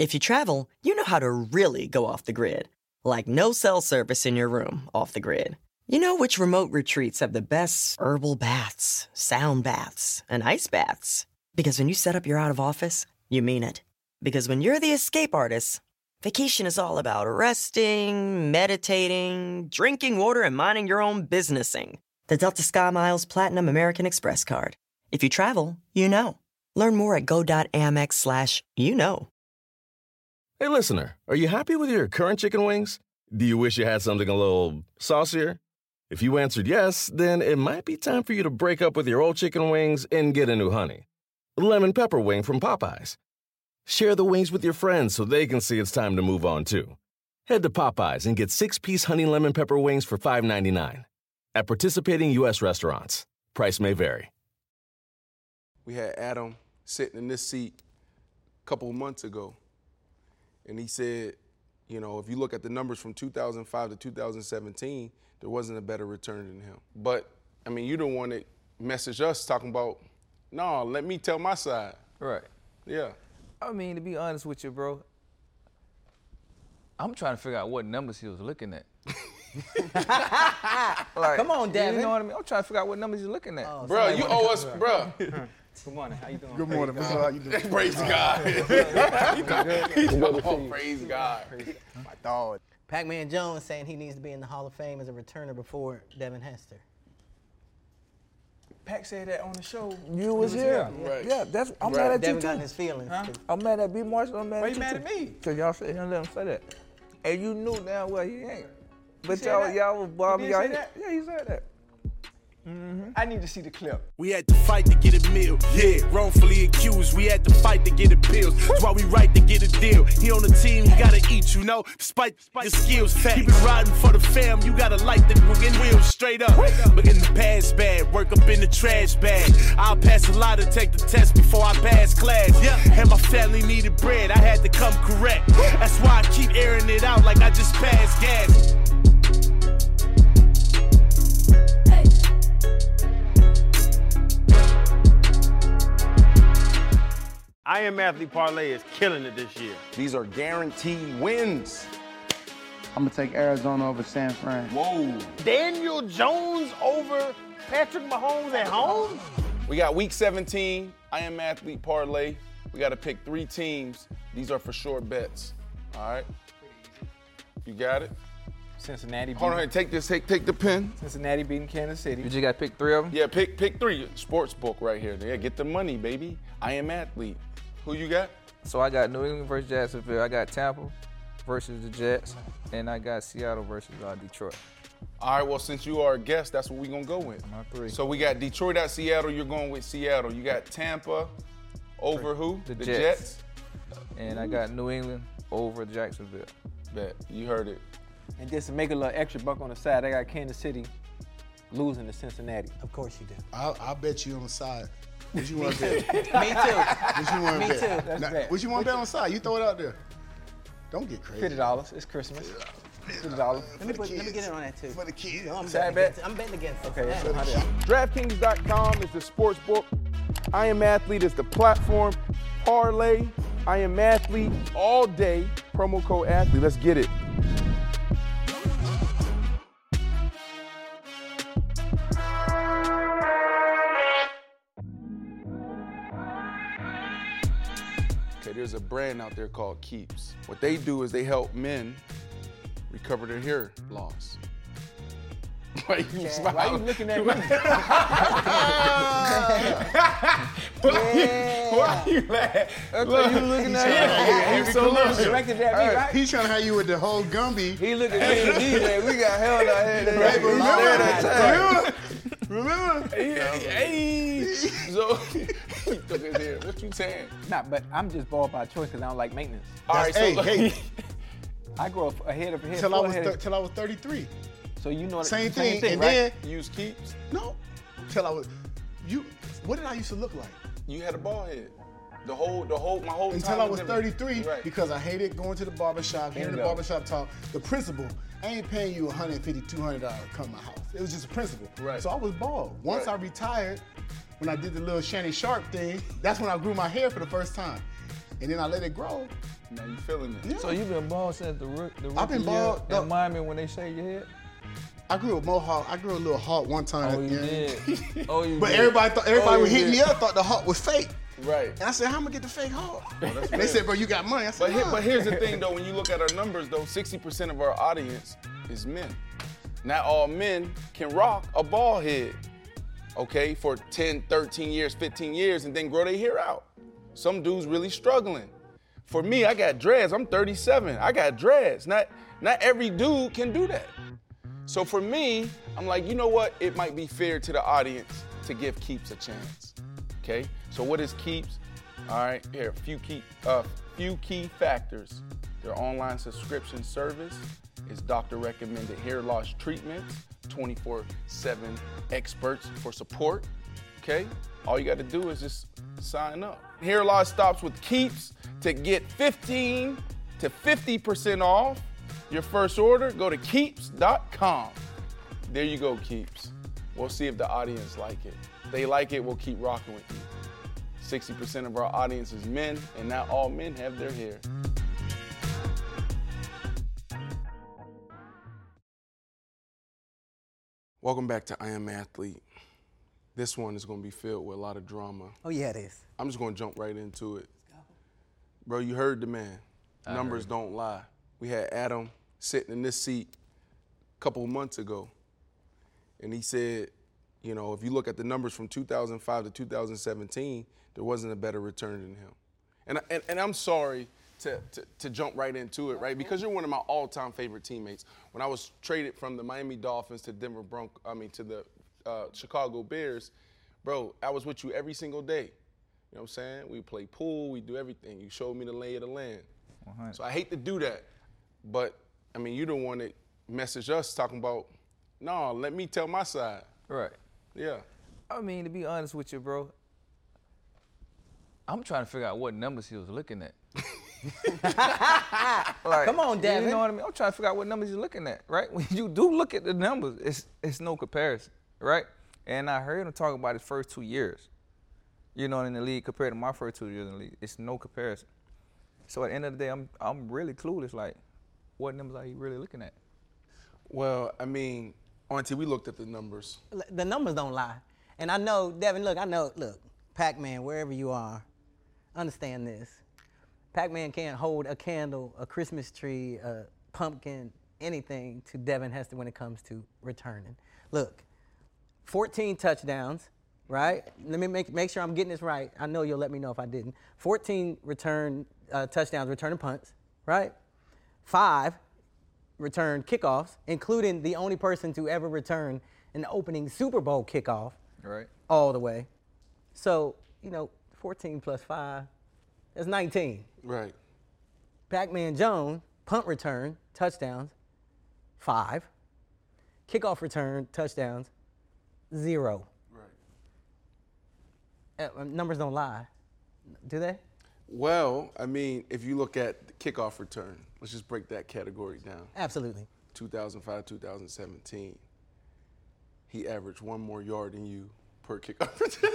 If you travel, you know how to really go off the grid. Like no cell service in your room off the grid. You know which remote retreats have the best herbal baths, sound baths, and ice baths. Because when you set up your out of office, you mean it. Because when you're the escape artist, vacation is all about resting, meditating, drinking water, and minding your own businessing. The Delta SkyMiles Platinum American Express card. If you travel, you know. Learn more at go.amex/you-know. Hey, listener, are you happy with your current chicken wings? Do you wish you had something a little saucier? If you answered yes, then it might be time for you to break up with your old chicken wings and get a new honey. Lemon pepper wing from Popeyes. Share the wings with your friends so they can see it's time to move on, too. Head to Popeyes and get 6-piece honey lemon pepper wings for $5.99. At participating U.S. restaurants. Price may vary. We had Adam sitting in this seat a couple of months ago, and he said, you know, if you look at the numbers from 2005 to 2017, there wasn't a better return than him. But, I mean, you don't want to message us talking about, no, let me tell my side. Right. Yeah. I mean, to be honest with you, bro, I'm trying to figure out what numbers he was looking at. Like, come on, Devin. You know what I mean? I'm trying to figure out what numbers you're looking at. Oh, bro, you owe us, bro. Good morning. How you doing? Good morning, bro. How you doing? Praise God. Praise God. My dog. Pac-Man Jones saying he needs to be in the Hall of Fame as a returner before Devin Hester. Pac said that on the show. You was here. Right. Yeah, that's. I'm mad at Devin you got too. in his feelings. Huh? I'm mad at B. Marshall. I'm mad Why at you you mad too. at me? Cause y'all said him let him say that, and you knew damn well he ain't. But said that? y'all was bobbing He y'all. did say that? Yeah, he said that. I need to see the clip. We had to fight to get a meal. Yeah, wrongfully accused. We had to fight to get appeals. That's why we right to get a deal. He on the team, he gotta eat, you know, despite your skills. Keep it riding for the fam, you gotta light the wheels straight up. But in the past bad, work up in the trash bag. I'll pass a lot to take the test before I pass class. And my family needed bread, I had to come correct. That's why I keep airing it out like I just passed gas. I Am Athlete Parlay is killing it this year. These are guaranteed wins. I'm gonna take Arizona over San Fran. Whoa. Daniel Jones over Patrick Mahomes at home? We got week 17, I Am Athlete Parlay. We got to pick 3 teams. These are for sure bets. All right? You got it? Cincinnati. Hold on, take this, take the pen. Cincinnati beating Kansas City. You just got to pick 3 of them? Yeah, pick 3. Sports book right here. Yeah, get the money, baby. I Am Athlete. Who you got? So I got New England versus Jacksonville. I got Tampa versus the Jets. And I got Seattle versus Detroit. All right, well, since you are a guest, that's what we're going to go with. My 3. So we got Detroit at Seattle. You're going with Seattle. You got Tampa over who? The Jets. And I got New England over Jacksonville. Bet. You heard it. And just to make a little extra buck on the side, I got Kansas City losing to Cincinnati. Of course you do. I'll bet you on the side. What you want to bet? Me too. What you want Me to bet? too. That's Now, bad. what you want to bet on the side? You throw it out there. Don't get crazy. $50. It's Christmas. $50. Let me get in on that too. For the kids. You know, I'm Side betting bet? I'm betting against Okay, that's Cincinnati. DraftKings.com is the sports book. I Am Athlete is the platform. Parlay. I Am Athlete all day. Promo code athlete. Let's get it. Okay, there's a brand out there called Keeps. What they do is they help men recover their hair loss. Why you smile? Why are you looking at me? Why you laughing? Look, you looking at He's so Directed at me, right? He's trying to have you with the whole Gumby. He look at me and DJ. We got hell out here. Right, but Remember? Hey. So he took his hair. What you saying? Nah, but I'm just bald by choice because I don't like maintenance. All right, so Hey, I grow up ahead of till I was 33. So you know Same thing. And right? then use Keeps. no, till I was what did I used to look like? You had a bald head. My whole Until time I was in 33, Right. because I hated going to the barbershop, hearing the Bingo. barbershop talk. The principal, I ain't paying you $150, $200 to come to my house. It was just a principle. Right. So I was bald. Once Right. I retired, when I did the little Shannon Sharp thing, that's when I grew my hair for the first time. and then I let it grow. Now you feeling it. Yeah. So you been bald since the rookie I've been year bald, at no. Miami when they shave your head? I grew a mohawk. I grew a little hawk one time. Oh, you did. Oh, you But did. everybody would you hit did. me up, thought the hawk was fake. Right. And I said, how am I gonna get the fake hawk? And they said, bro, you got money. I said, But here's the thing, though. When you look at our numbers, though, 60% of our audience is men. Not all men can rock a bald head, okay, for 10, 13 years, 15 years, and then grow their hair out. Some dudes really struggling. For me, I got dreads. I'm 37. I got dreads. Not every dude can do that. So for me, I'm like, you know what? It might be fair to the audience to give Keeps a chance. Okay? So what is Keeps? All right, here, a few key factors. Their online subscription service is doctor-recommended hair loss treatments, 24/7 experts for support. Okay? All you got to do is just sign up. Hair loss stops with Keeps. To get 15 to 50% off your first order, go to keeps.com. There you go, Keeps. We'll see if the audience like it. If they like it, we'll keep rocking with you. 60% of our audience is men, and not all men have their hair. Welcome back to I Am Athlete. This one is going to be filled with a lot of drama. Oh, yeah, it is. I'm just going to jump right into it. Bro, you heard the man. Numbers don't lie. We had Adam sitting in this seat a couple of months ago, and he said, you know, if you look at the numbers from 2005 to 2017, there wasn't a better return than him. And I'm sorry to jump right into it, right? Because you're one of my all-time favorite teammates. When I was traded from the Miami Dolphins to to the Chicago Bears, bro, I was with you every single day. You know what I'm saying? We play pool, we do everything. You showed me the lay of the land. 100. So I hate to do that, but I mean, you don't want to message us talking about, no, let me tell my side. Right. Yeah. I mean, to be honest with you, bro, I'm trying to figure out what numbers he was looking at. Like, Come on, Devin. You know what I mean? I'm trying to figure out what numbers you're looking at, right? When you do look at the numbers, it's no comparison, right? And I heard him talk about his first 2 years, you know, in the league compared to my first 2 years in the league. It's no comparison. So at the end of the day, I'm really clueless, like, what numbers are you really looking at? Well, I mean, Auntie, we looked at the numbers. The numbers don't lie. And I know, Devin, look, Pac-Man, wherever you are, understand this. Pac-Man can't hold a candle, a Christmas tree, a pumpkin, anything to Devin Hester when it comes to returning. Look, 14 touchdowns, right? Let me make sure I'm getting this right. I know you'll let me know if I didn't. 14 touchdowns, returning punts, right? 5 return kickoffs, including the only person to ever return an opening Super Bowl kickoff, Right. all the way. So, 14 plus 5, that's 19. Right. Pac-Man Jones, punt return, touchdowns, 5. Kickoff return, touchdowns, 0. Right. Numbers don't lie, do they? Well, I mean, if you look at the kickoff return, let's just break that category down. Absolutely. 2005, 2017, he averaged 1 more yard than you per kickoff return.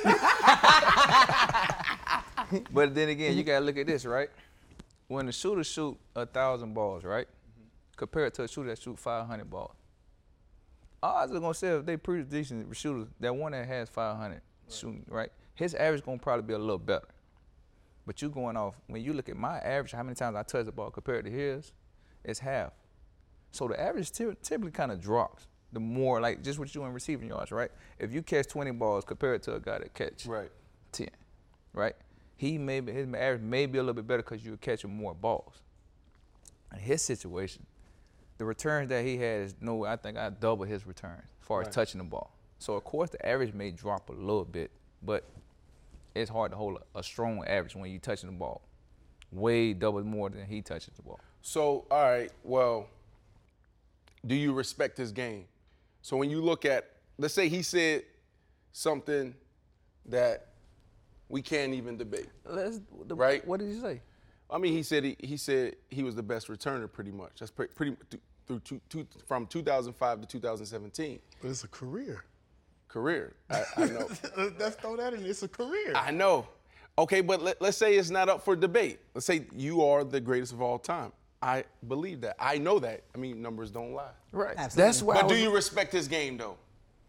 But then again, you gotta look at this, right? When the shooter shoot 1,000 balls, right? Compared to a shooter that shoot 500 balls. Odds are gonna say if they pretty decent shooters, that one that has 500 shooting, right? His average gonna probably be a little better. But you going off, when you look at my average, how many times I touch the ball compared to his, it's half. So the average typically kind of drops. The more, like just what you doing receiving yards, right? If you catch 20 balls compared to a guy that catch 10, right? His average may be a little bit better because you're catching more balls. In his situation, the returns that he had I think I double his returns as far as touching the ball. So of course the average may drop a little bit, but it's hard to hold a strong average when you're touching the ball. Way double more than he touches the ball. So, all right, well, do you respect his game? So when you look at, let's say he said something that we can't even debate. Right? What did he say? I mean, he said he was the best returner pretty much. That's pretty from 2005 to 2017. But it's a career. I know. Let's throw that in. It's a career. I know. Okay, but let's say it's not up for debate. Let's say you are the greatest of all time. I believe that. I know that. I mean, numbers don't lie. Right. Absolutely. That's why. But do you respect his game, though?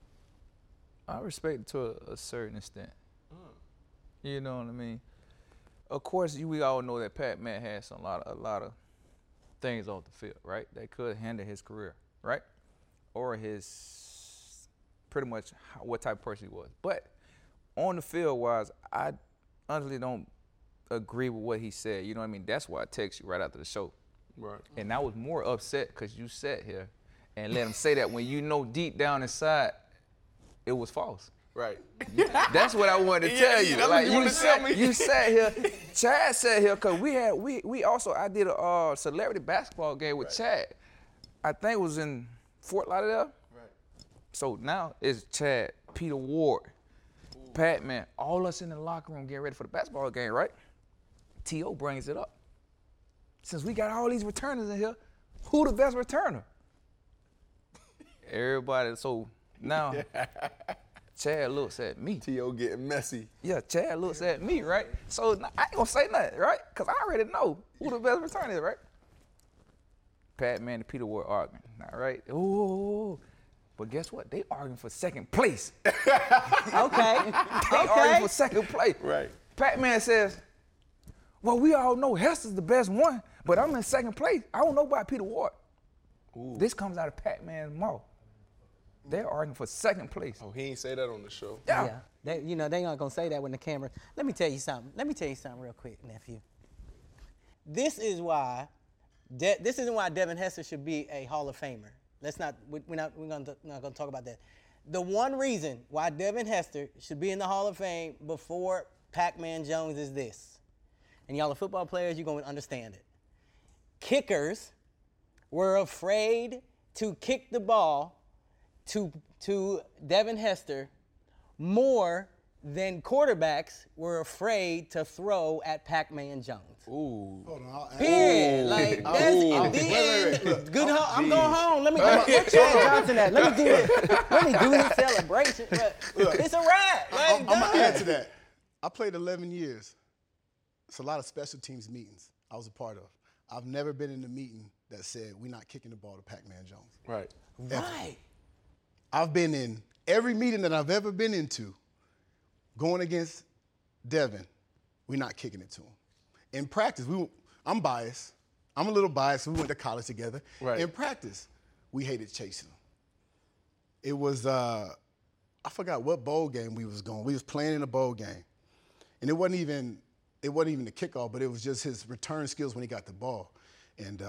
I respect it to a certain extent. You know what I mean? Of course, we all know that Pat Man has a lot of things off the field, right? That could hinder his career, right? Or his pretty much what type of person he was. But on the field wise, I honestly don't agree with what he said. You know what I mean? That's why I text you right after the show. Right. And I was more upset because you sat here and let him say that when you know deep down inside it was false. Right. That's what I wanted to tell you. That's Like what you sat here, Chad sat here because I did a celebrity basketball game with Chad. I think it was in Fort Lauderdale. Right. So now it's Chad, Peter Ward, Pat Man, all us in the locker room getting ready for the basketball game, right? T.O. brings it up. Since we got all these returners in here, who the best returner? Everybody, so now Chad looks at me. T.O. getting messy. Yeah, Chad looks at me, right? So I ain't gonna say nothing, right? Because I already know who the best returner is, right? Pat Man and Peter Ward arguing, all right? Ooh. But guess what? They arguing for second place. Okay. They arguing for second place. Right. Pat Man says, well, we all know Hester's the best one, but I'm in second place. I don't know about Peter Ward. Ooh. This comes out of Pat Man's mouth. They're arguing for second place. Oh, he ain't say that on the show. Yeah. They not gonna say that when the camera. Let me tell you something real quick, nephew. This is why Devin Hester should be a Hall of Famer. We're not gonna talk about that. The one reason why Devin Hester should be in the Hall of Fame before Pac-Man Jones is this. And y'all are football players, you're gonna understand it. Kickers were afraid to kick the ball to Devin Hester more than quarterbacks were afraid to throw at Pac-Man Jones. Ooh. Hold on. Period. Like, that's good. I'm going home. Let me where Chad Johnson at? Let me do it. Let me do his celebration. But it's a wrap. I'm going to add to that. I played 11 years. It's a lot of special teams meetings I was a part of. I've never been in a meeting that said we're not kicking the ball to Pac-Man Jones. Right. Right. I've been in every meeting that I've ever been into going against Devin, we're not kicking it to him. In practice, I'm biased. I'm a little biased. We went to college together. Right. In practice, we hated chasing him. It was, I forgot what bowl game we was going. We was playing in a bowl game. And it wasn't even the kickoff, but it was just his return skills when he got the ball. And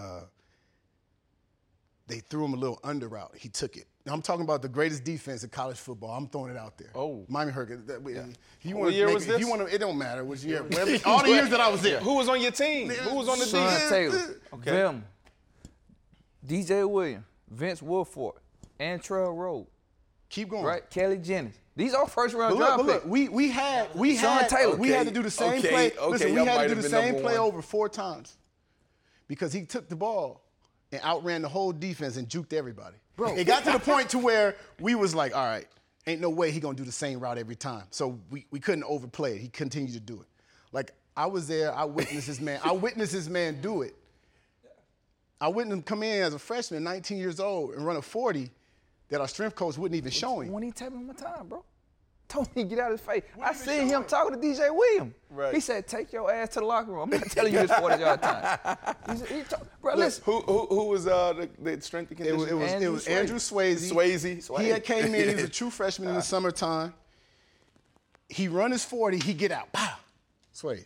they threw him a little under route. He took it. Now, I'm talking about the greatest defense in college football. I'm throwing it out there. Oh. Miami Hurricanes. What year was this? It don't matter which year. All the years that I was there. Who was on your team? Who was on the Sean team? Taylor, Okay. Vim, DJ Williams, Vince Wilfork, Antrell Rowe, Keep going. right? Kelly Jennings. These are first round But draft look, picks. we had Taylor. we had to do the same Okay, play. okay, Listen, we y'all had might to do have the been same number play one. over 4 times because he took the ball and outran the whole defense and juked everybody. Bro. It got to the point to where we was like, all right, ain't no way he gonna do the same route every time. So we couldn't overplay it. He continued to do it. Like I was there, I witnessed this man. I witnessed this man do it. I witnessed him come in as a freshman, 19 years old, and run a 40 that our strength coach wouldn't even show him. When he tapped him one time, bro. Told me to get out of his face. I seen him talking to DJ Williams. Right. He said, take your ass to the locker room. I'm not telling you this 40-yard time. Bro, listen. Who was the strength and conditioning? It was Andrew Swayze. Swayze. He had came in. He was a true freshman in the summertime. He run his 40. He get out. Pow. Sway.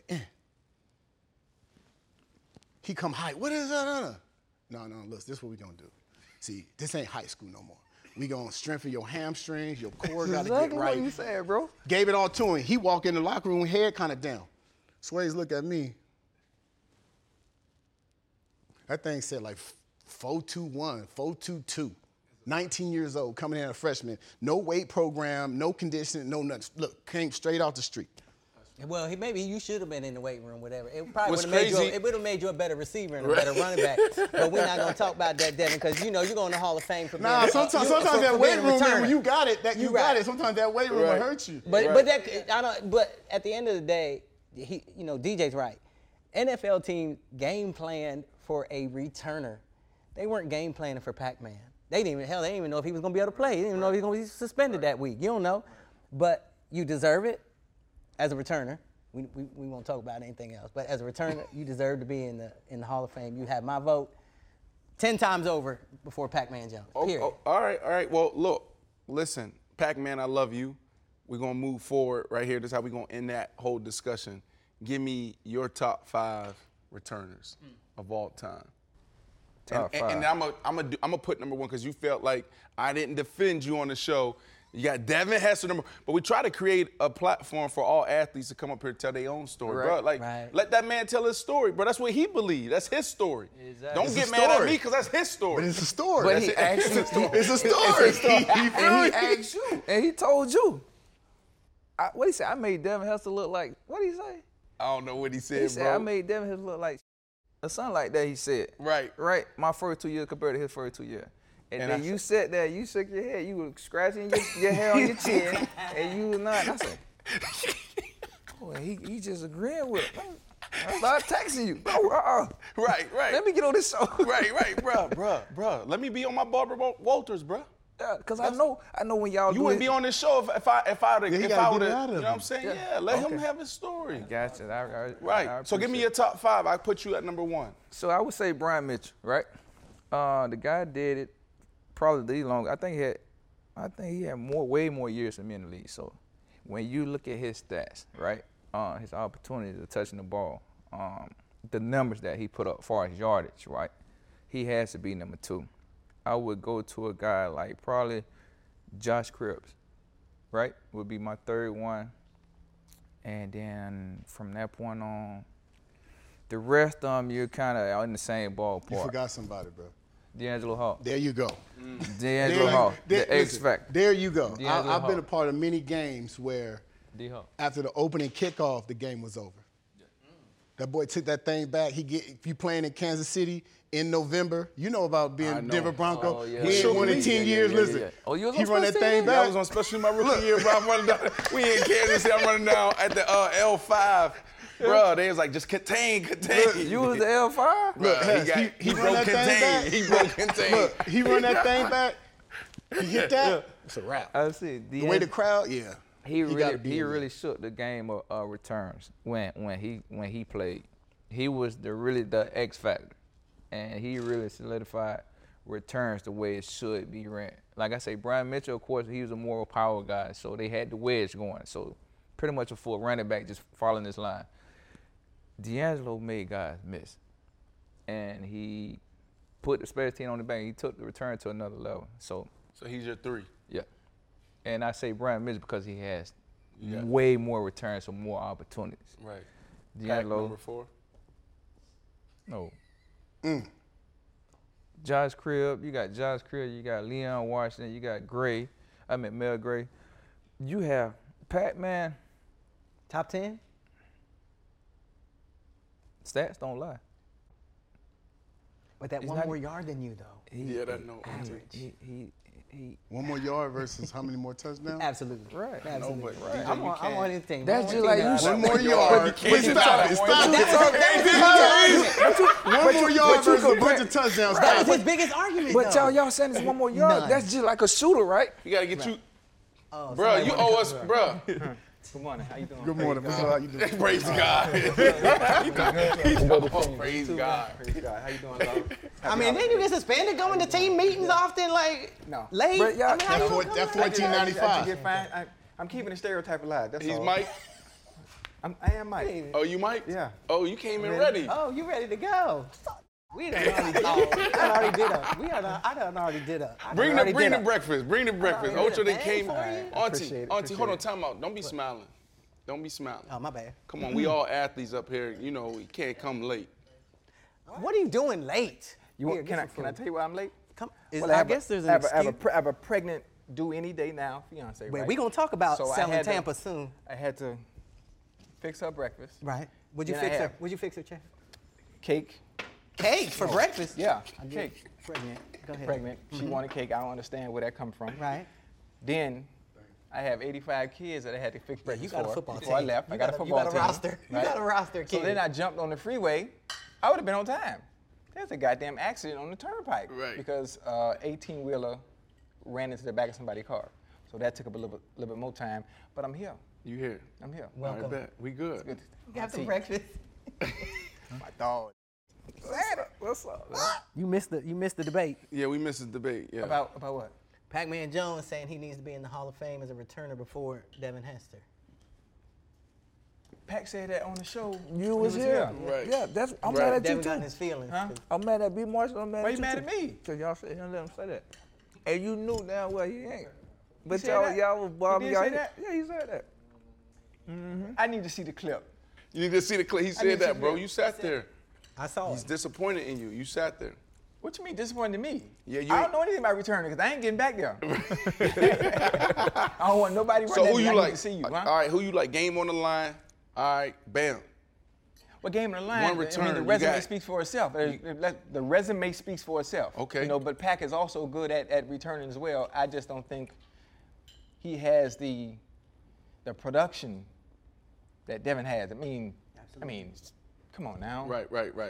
He come high. What is that? No. Look, this is what we gonna do. See, this ain't high school no more. We gonna strengthen your hamstrings. Your core gotta Exactly get right. what you said, bro. Gave it all to him. He walked in the locker room, head kind of down. Swayze looked at me. That thing said like 421, 422. 19 years old, coming in as a freshman. No weight program, no conditioning, no nothing. Look, came straight off the street. Well, maybe you should have been in the weight room, whatever. It probably What's would have made crazy- made you a better receiver and a better running back. But we're not gonna talk about that, Devin, because you're going to Hall of Fame for being Nah, sometimes that weight room, man, when you got it, Right. sometimes that weight room will hurt you. But at the end of the day, DJ's right. NFL team game planned for a returner. They weren't game planning for Pac-Man. They didn't even know if he was going to be able to play. They didn't even know if he was going to be suspended that week. You don't know. But you deserve it as a returner. We won't talk about anything else. But as a returner, you deserve to be in the Hall of Fame. You have my vote 10 times over before Pac-Man Jones, period. All right. Well, look, listen, Pac-Man, I love you. We're going to move forward right here. This is how we're going to end that whole discussion. Give me your top 5 returners of all time. Top 5. And I'm gonna put number 1 because you felt like I didn't defend you on the show. You got Devin Hester, but we try to create a platform for all athletes to come up here and tell their own story, bro. Like, let that man tell his story, bro. That's what he believed. That's his story. Exactly. Don't get mad at me because that's his story. But it's a story. But he asked you. It's a story. And he asked you. And he told you. What he said? I made Devin Hester look like, what did he say? I don't know what he said, He said, bro. I made Devin Hester look like or something like that, he said. Right. My first 2 years compared to his first 2 years. And then you sat there, you shook your head, you were scratching your hair on your chin, and you was not. I said, boy, he just agreeing with it. I started texting you. Right. Let me get on this show. Right, bro. Let me be on my Barbara Walters, bro. Yeah, because I know when y'all You wouldn't be on this show if I would have, you know what I'm saying? Yeah. Let him have his story. Gotcha. Right. So give me your top 5. I put you at number 1. So I would say Brian Mitchell, right? The guy did it probably the longest. I think he had way more years than me in the league. So when you look at his stats, right, his opportunities of touching the ball, the numbers that he put up as far as yardage, right, he has to be number 2. I would go to a guy like probably Josh Cribbs, right, would be my 3rd one. And then from that point on, the rest of them, you're kind of in the same ballpark. You forgot somebody, bro. D'Angelo Hall. There you go. D'Angelo Hall, the X Factor. There you go. D'Angelo I've been Hall. a part of many games where D-Hall. after the opening kickoff, the game was over. That boy took that thing back. If you playing in Kansas City in November, you know about being Denver Bronco. Oh, yeah. We ain't won in 10 years. Listen, Oh, you was he on run that special thing teams? back. I was on special my rookie year, bro. I'm running down. We in Kansas City. I'm running down at the L5. Bro, they was like, just contain. You was the L5? Look, he broke run that thing back. He broke contain. Look, he run that thing back. He hit that. It's a wrap. I see. The way the crowd, yeah. He gotta be in really shook the game of returns when he played. He was the X factor, and he really solidified returns the way it should be ran. Like I say, Brian Mitchell, of course, he was a more power guy, so they had the wedge going. So pretty much a full running back just following this line. D'Angelo made guys miss, and he put the special team on the back. He took the return to another level. So he's your 3. yeah, and I say Brian Mitchell because he has way more returns, so more opportunities. Right. D'Angelo. Number 4. No. Josh Cribb, you got Josh Cribb, you got Leon Washington, you got Mel Gray. You have Pac-Man. Top 10? Stats don't lie. But that He's one not- more yard than you, though. He One more yard versus how many more touchdowns? Absolutely. Right. Absolutely. but I'm on his team. That's I'm just on like his you team. One more yard. Stop it. One more yard versus a bunch of touchdowns. That Stop was it. his biggest argument, But though. y'all saying it's one more yard. None. That's just like a shooter, right? You gotta get you, Oh, bro. You owe us, bro. Good morning. How you doing? Good morning. What's up? How you doing? Praise God. Praise God. How you doing, dog? I mean, didn't you get suspended going to team meetings often, like, No. late? But y'all- I mean, how you gonna That come back? 1495. Get fine. I'm keeping the stereotype alive. That's He's all. Mike. I am Mike. Oh, you Mike? Yeah. Oh, you came in ready. Oh, you ready to go? We done already did a. Bring the breakfast. Bring the breakfast. already Ocho, did they a came. thing for you. Auntie, Appreciate it, hold on, time out. Don't be smiling. Don't be smiling. Oh, my bad. Come on, we all athletes up here. You know, we can't come late. What are you doing late? You Here, want, get can some I food. tell you why I'm late? Come. Well, I guess there's an excuse. I have a pregnant due any day now fiance. Wait, right? we gonna talk about So I selling had to- Tampa soon. I had to fix her breakfast. Right. Would you Then I fix her? have- Would you fix her, Chef? Cake. Cake for breakfast? Yeah, cake. Pregnant. Go ahead. Pregnant. She wanted cake. I don't understand where that come from. Right. Then I have 85 kids that I had to fix breakfast You got a for football before team. I left. You I got a football team. You got a roster. You got a roster, kid. So then I jumped on the freeway. I would have been on time. There's a goddamn accident on the turnpike. Right. Because 18-wheeler ran into the back of somebody's car. So that took up a little bit more time. But I'm here. You here? I'm here. Welcome. All right, bet. We good. It's good. You got some breakfast. My dog. What's up? You missed the debate. Yeah, we missed the debate. Yeah. About what? Pac-Man Jones saying he needs to be in the Hall of Fame as a returner before Devin Hester. Pac said that on the show. You was here. Right. Yeah, I'm mad at Devin you got too. in his feelings. Huh? I'm mad at B. Marshall. I'm mad Why at you you mad too. at me? Cause y'all said him let him say that. And you knew damn well he ain't. But said y'all, that? y'all was bobbing He did y'all. say that? Yeah, he said that. I need to see the clip. You need to see the clip. He need said to that, see bro. that. You sat there. I saw He's it. disappointed in you. You sat there. What you mean disappointed in me? Yeah, you I ain't- don't know anything about returning because I ain't getting back there. I don't want nobody So running who at me. you I like? need to see you, huh? All right, who you like? Game on the line. All right, bam. What game in the line? One I mean, return, the you resume got- speaks for itself. The resume speaks for itself. Okay. You know, but Pac is also good at returning as well. I just don't think he has the production that Devin has. I mean, come on now. Right.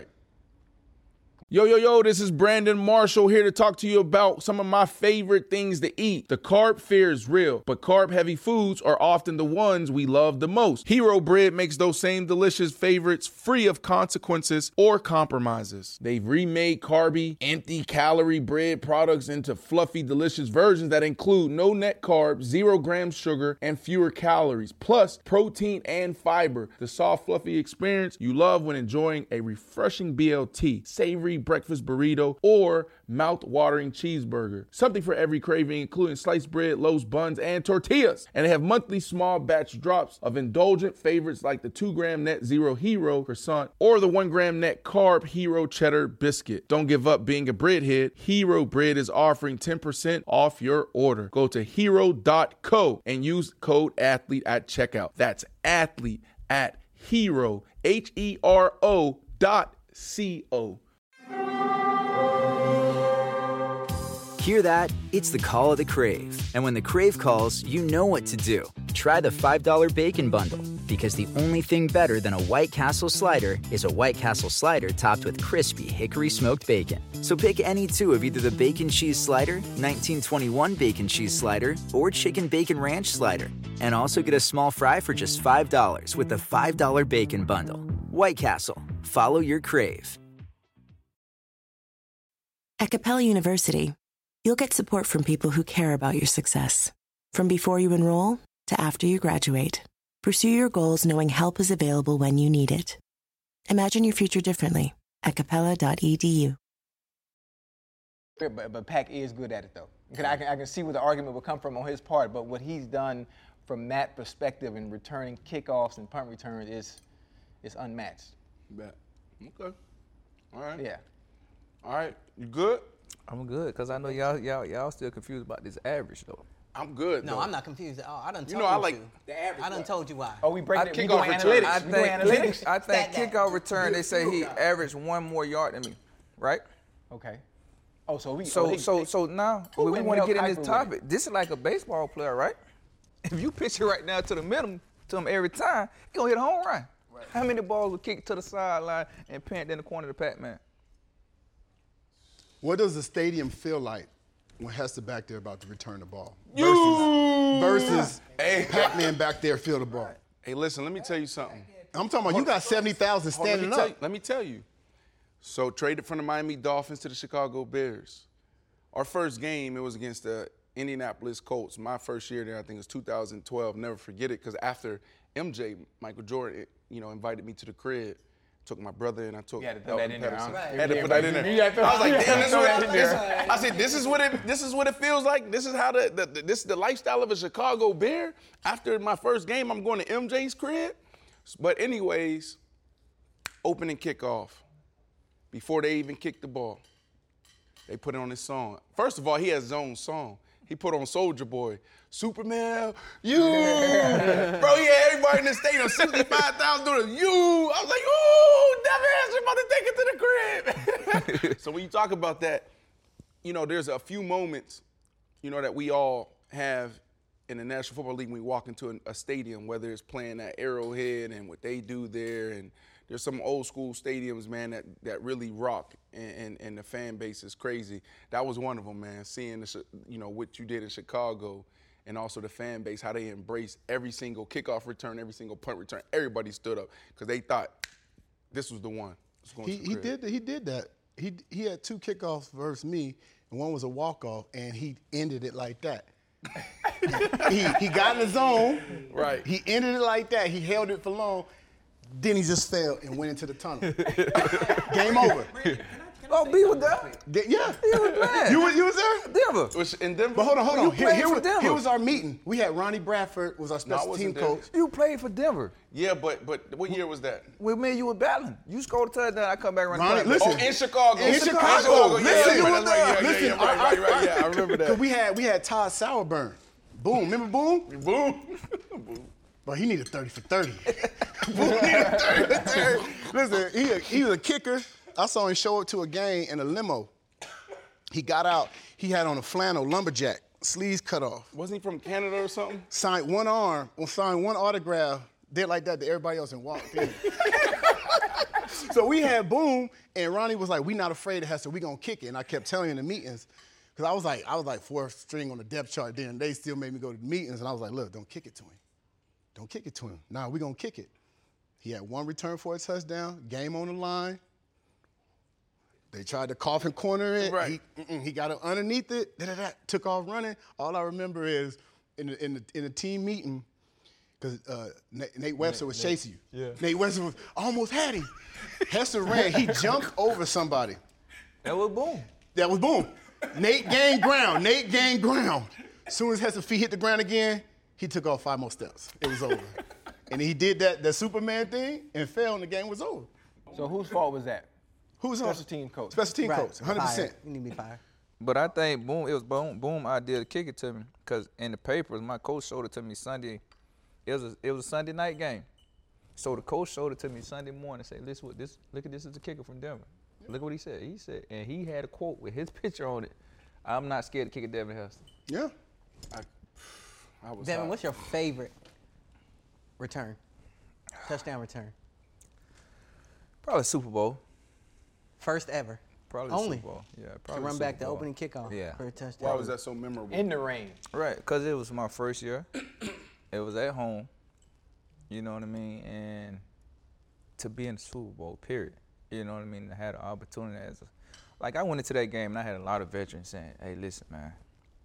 Yo, this is Brandon Marshall here to talk to you about some of my favorite things to eat. The carb fear is real, but carb-heavy foods are often the ones we love the most. Hero Bread makes those same delicious favorites free of consequences or compromises. They've remade carby, empty-calorie bread products into fluffy, delicious versions that include no net carbs, 0 grams sugar, and fewer calories, plus protein and fiber. The soft, fluffy experience you love when enjoying a refreshing BLT, savory breakfast burrito, or mouth-watering cheeseburger. Something for every craving, including sliced bread, loaves, buns, and tortillas. And they have monthly small batch drops of indulgent favorites like the 2-gram net Zero Hero croissant or the 1-gram net carb Hero cheddar biscuit. Don't give up being a breadhead. Hero Bread is offering 10% off your order. Go to hero.co and use code ATHLETE at checkout. That's athlete at hero, HERO.co. Hear that? It's the call of the Crave. And when the Crave calls, you know what to do. Try the $5 Bacon Bundle, because the only thing better than a White Castle slider is a White Castle slider topped with crispy hickory smoked bacon. So pick any two of either the Bacon Cheese Slider, 1921 Bacon Cheese Slider, or Chicken Bacon Ranch Slider. And also get a small fry for just $5 with the $5 Bacon Bundle. White Castle. Follow your Crave. At Capella University, you'll get support from people who care about your success. From before you enroll to after you graduate, pursue your goals knowing help is available when you need it. Imagine your future differently at capella.edu. But Pac is good at it, though. I can see where the argument would come from on his part, but what he's done from that perspective in returning kickoffs and punt returns is unmatched. Bet. Okay. All right. Yeah. All right. You good? I'm good, because I know y'all still confused about this average, though. I'm good. No, though. I'm not confused at all. I done told know, I you. like the average I done one. told you why. Oh, we break it. We kickoff doing return. analytics. I think Stat that. kickoff return, they say he averaged 1 more yard than me, right? Okay. Oh, so we. So now Who we wouldn't want to help get in Kuiper this with topic. This is like a baseball player, right? If you pitch it right now to the middle, to him every time, he gonna hit a home run. Right. How many balls will kick to the sideline and pant in the corner of the Pac-Man? What does the stadium feel like when Hester back there about to return the ball versus Pac-Man back there feel the ball? Hey, listen, let me tell you something. I'm talking about you got 70,000 standing up. Let me tell you. So traded from the Miami Dolphins to the Chicago Bears. Our first game, it was against the Indianapolis Colts. My first year there, I think it was 2012. Never forget it, because after MJ, Michael Jordan, invited me to the crib. Took my brother and I took. You had to throw that in there, Patterson. huh? Had to put that in there. I was like, damn, this is what it feels like. This is how this is the lifestyle of a Chicago Bear. After my first game, I'm going to MJ's crib. But anyways, opening kickoff. Before they even kicked the ball, they put it on his song. First of all, he has his own song. He put on Soulja Boy, Superman, you. Bro, he had everybody in the stadium, 65,000 doing you. I was like, ooh, Devin Hester about to take it to the crib. So when you talk about that, there's a few moments, that we all have in the National Football League, when we walk into a stadium, whether it's playing at Arrowhead and what they do there, and there's some old school stadiums, man, that really rock, and the fan base is crazy. That was one of them, man. Seeing what you did in Chicago, and also the fan base, how they embraced every single kickoff return, every single punt return. Everybody stood up because they thought this was the one. He did that. He had 2 kickoffs versus me, and one was a walk-off, and he ended it like that. he got in the zone. Right. He ended it like that. He held it for long. Then he just fell and went into the tunnel. Game over. Oh, B was there? Yeah. He was playing. You was there? Denver. In Denver? But hold on. You played for Denver. Here was our meeting. We had Ronnie Bradford was our special team coach. You played for Denver. Yeah, but what year was that? With me and you were battling. You scored a touchdown, I come back running. Ronnie, listen. Oh, in Chicago. In Chicago. Listen. Listen. Right. Yeah, I remember that. Because we had Todd Sauerburn. Boom. Remember Boom? Boom. But he needed 30 for 30. Boom needed 30 for 30. Listen, he was a kicker. I saw him show up to a game in a limo. He got out. He had on a flannel lumberjack, sleeves cut off. Wasn't he from Canada or something? Signed one arm, signed one autograph, did like that to everybody else and walked in. So we had Boom, and Ronnie was like, "We not afraid of Hester. We gonna kick it." And I kept telling him in the meetings, because I was like fourth string on the depth chart then. They still made me go to the meetings, and I was like, "Look, don't kick it to him. Don't kick it to him. Nah, we gonna kick it." He had 1 return for a touchdown, game on the line. They tried to coffin corner it. Right. He got it underneath it, took off running. All I remember is in the team meeting, because Nate Webster was chasing you. Yeah. Nate Webster was almost had him. Hester ran. He jumped over somebody. That was Boom. Nate gained ground. As soon as Hester's feet hit the ground again, he took off 5 more steps. It was over. And he did that Superman thing and fell, and the game was over. So whose fault was that? Who's Special team coach. Special team coach, 100%. You need to be fired. But I think it was Boom idea to kick it to me, because in the papers, my coach showed it to me Sunday. It was a Sunday night game. So the coach showed it to me Sunday morning and said, look at this is the kicker from Denver. Look what he said. He said, and he had a quote with his picture on it, "I'm not scared to kick at Devin Hester." Yeah. Devin, what's your favorite return? Touchdown return. Probably Super Bowl. First ever. Probably Only. Super Bowl. Yeah, To probably run Super back the Bowl. opening kickoff for a touchdown. Why was that so memorable? In the rain. Right, because it was my first year. It was at home. You know what I mean? And to be in the Super Bowl, period. You know what I mean? I had an opportunity I went into that game and I had a lot of veterans saying, "Hey, listen, man,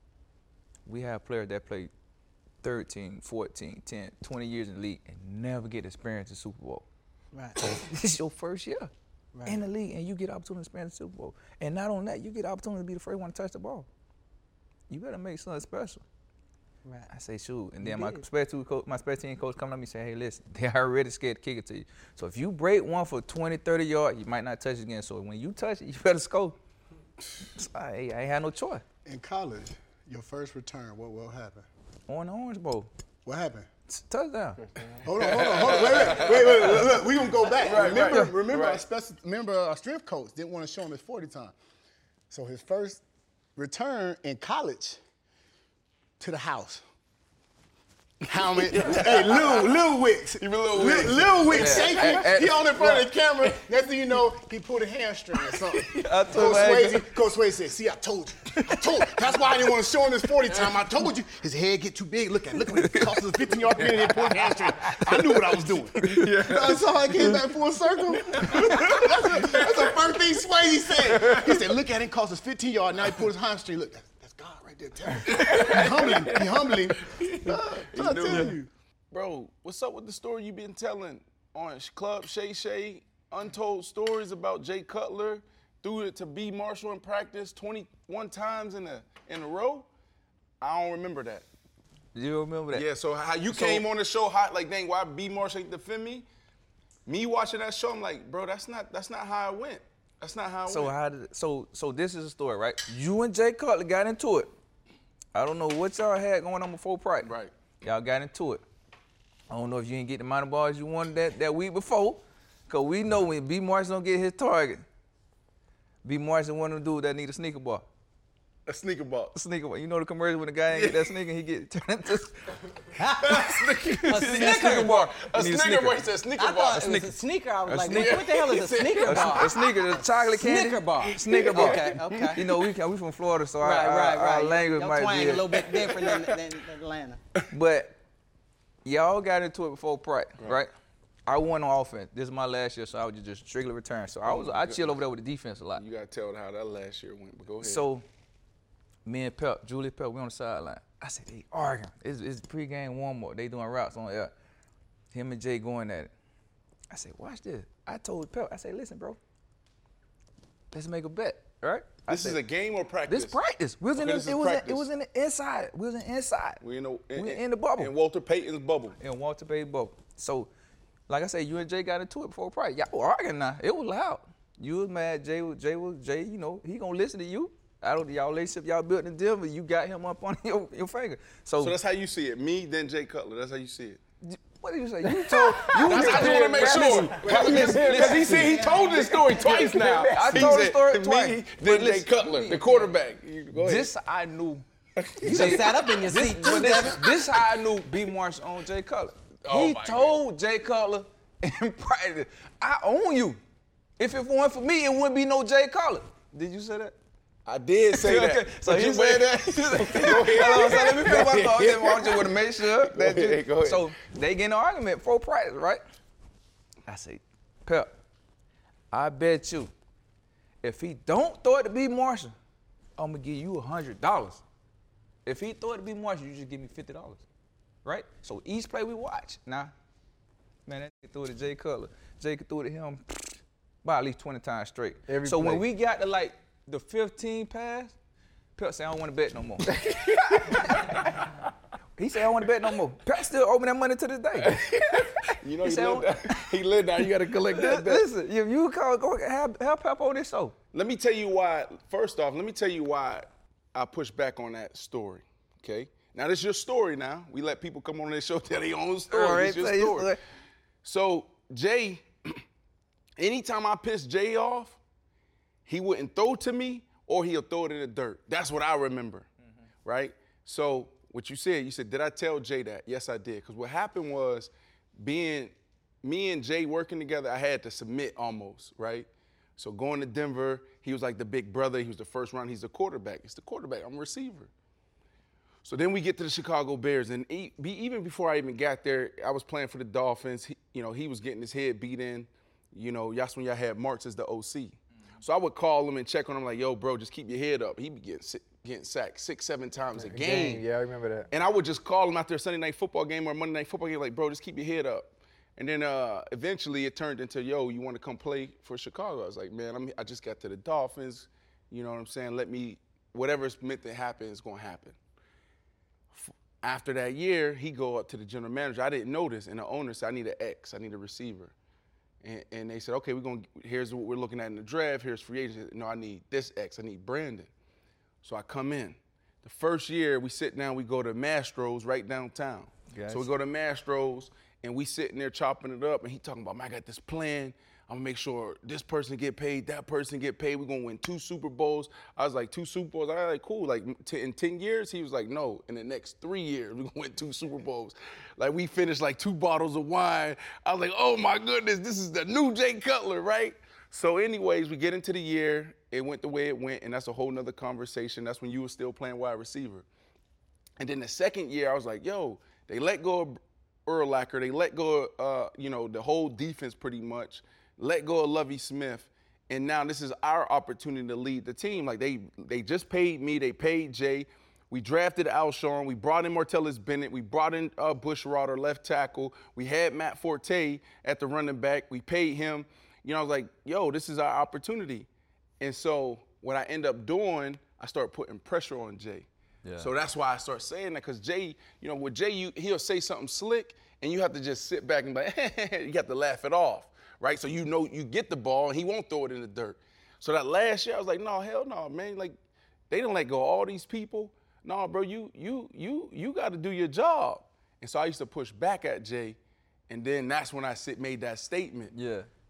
we have players that play 13, 14, 10, 20 years in the league and never get experience in the Super Bowl. Right. This is your first year in the league, and you get opportunity to experience the Super Bowl. And not only that, you get the opportunity to be the first one to touch the ball. You better make something special." Right. I say, shoot. And then my special team coach come to me and say, "Hey, listen, they already scared to kick it to you. So if you break one for 20, 30 yards, you might not touch it again. So when you touch it, you better score." So I ain't had no choice. In college, your first return, what happened? On the Orange Bowl. What happened? Touchdown. Hold on. Wait. Look, we gonna go back. Remember our strength coach didn't want to show him his 40 time. So his first return in college to the house. Helmet. Hey, Lil Wicks. Lil Wicks shaking. He on in front of the camera. Next thing you know, he pulled a hamstring or something. Coach Swayze said, "See, I told you. That's why I didn't want to show him this 40 time. I told you. His head get too big. Look at it. It cost us 15-yard penalty and pulled a hamstring. I knew what I was doing." That's how I came back full circle. That's the first thing Swayze said. He said, "Look at it. Cost us 15 yards. Now he pulled his hamstring. Look, that's God right there. He humbling. I'm telling you. Bro, what's up with the story you been telling on Club Shay Shay? Untold stories about Jay Cutler, threw it to B. Marshall in practice 21 times in a row? I don't remember that. You don't remember that? Yeah, so how you came on the show hot, like, dang, why B. Marshall ain't defend me? Me watching that show, I'm like, bro, that's not how it went. That's not how it went. So this is the story, right? You and Jay Cutler got into it. I don't know what y'all had going on before practice. Right. Y'all got into it. I don't know if you didn't get the amount of balls you wanted that week before, because we know when B. Marshall don't get his target, B. Marshall one of them dudes that need a sneaker ball. A sneaker ball. A sneaker ball. You know the commercial when the guy ain't get that sneaker, he get turned into A sneaker bar. A You need a sneaker sneaker. bar. He said sneaker I bar. thought it was a sneaker. I was A like, sneaker. what the hell is a sneaker bar? a sneaker, the chocolate candy. Snicker bar. Sneaker bar. Okay. You know, we from Florida, so Right. our language Your might twang be a little bit different than Atlanta. But y'all got into it before Pratt, right? I won on offense. This is my last year, so I was just strictly return. So I chill over there with the defense a lot. You got to tell how that last year went, but go ahead. So me and Pep, Julius Pep, we on the sideline. I said, they arguing. It's pregame warm-up. They doing routes on air. Him and Jay going at it. I said, watch this. I told Pep, I said, listen, bro, let's make a bet, right? This is a game or practice? This practice. We was Okay, this is practice. it was in the inside. We was inside. We in the bubble. In Walter Payton's bubble. In Walter Payton's bubble. So, like I said, you and Jay got into it before practice. Y'all were arguing now. It was loud. You was mad. Jay, you know, he gonna listen to you. I don't, y'all relationship y'all built in Denver, you got him up on your finger. So that's how you see it. Me, then Jay Cutler. That's how you see it. What did you say? You told. I just want to make sure. Because he told this story twice now. I told the story me, twice. Then Jay Cutler, the quarterback. Go ahead. This I knew. You just sat up in your seat. This how I knew B. Marsh on Jay Cutler. He told Jay Cutler in practice, I own you. If it weren't for me, it wouldn't be no Jay Cutler. Did you say that? I did say that. Okay. So he said that. Go ahead. So let me finish my thought. I just want to make sure that Go ahead. So they get in an argument before practice, right? I say, Pep, I bet you, if he don't throw it to B. Marshall, I'm gonna give you $100. If he throw it to B. Marshall, you just give me $50, right? So each play we watch. Now, man, that nigga threw it to Jay Cutler. Jay threw it to him about at least 20 times straight. So when we got to like the 15 pass, Pep said, I don't want to bet no more. He said, I don't want to bet no more. Pep still owe me that money to this day. You know, he lived down. You got to collect that bet. Listen, if you go have Pep on this show. Let me tell you why. First off, let me tell you why I push back on that story, okay? Now, this is your story now. We let people come on this show tell their own story. All right, It's your story. So, Jay, anytime I pissed Jay off, he wouldn't throw to me or he'll throw it in the dirt. That's what I remember, right? So what you said, did I tell Jay that? Yes, I did. Because what happened was me and Jay working together, I had to submit almost, right? So going to Denver, he was like the big brother. He was the first round. He's the quarterback. It's the quarterback. I'm a receiver. So then we get to the Chicago Bears. And even before I even got there, I was playing for the Dolphins. He was getting his head beat in. That's when y'all had Marks as the OC. So I would call him and check on him like, yo, bro, just keep your head up. He be getting sacked 6-7 times a game. Yeah, I remember that. And I would just call him after a Sunday night football game or a Monday night football game like, bro, just keep your head up. And then eventually it turned into, yo, you want to come play for Chicago? I was like, man, I just got to the Dolphins. You know what I'm saying? Whatever's meant to happen is going to happen. After that year, he go up to the general manager. I didn't know this. And the owner said, I need an X. I need a receiver. And they said, okay, here's what we're looking at in the draft. Here's free agents. No, I need this X. I need Brandon. So I come in. The first year, we sit down, we go to Mastro's right downtown. Gotcha. So we go to Mastro's, and we sitting there chopping it up, and he talking about, man, I got this plan. I'm gonna make sure this person get paid, that person get paid. We're gonna win 2 Super Bowls. I was like, 2 Super Bowls? I was like, cool. Like, in 10 years? He was like, no, in the next 3 years, we're gonna win 2 Super Bowls. Like, we finished like 2 bottles of wine. I was like, oh my goodness, this is the new Jay Cutler, right? So anyways, we get into the year. It went the way it went, and that's a whole nother conversation. That's when you were still playing wide receiver. And then the second year, I was like, yo, they let go of Urlacher. They let go of, the whole defense pretty much. Let go of Lovie Smith. And now this is our opportunity to lead the team. Like, they just paid me. They paid Jay. We drafted Alshon. We brought in Martellus Bennett. We brought in Bushrotter, left tackle. We had Matt Forte at the running back. We paid him. I was like, yo, this is our opportunity. And so what I end up doing, I start putting pressure on Jay. Yeah. So that's why I start saying that, because Jay, with Jay, he'll say something slick, and you have to just sit back and be like, you have to laugh it off, right? So you get the ball, and he won't throw it in the dirt. So that last year, I was like, no, hell no, man. Like, they didn't let go of all these people. No, bro, you got to do your job. And so I used to push back at Jay, and then that's when I made that statement. Yeah.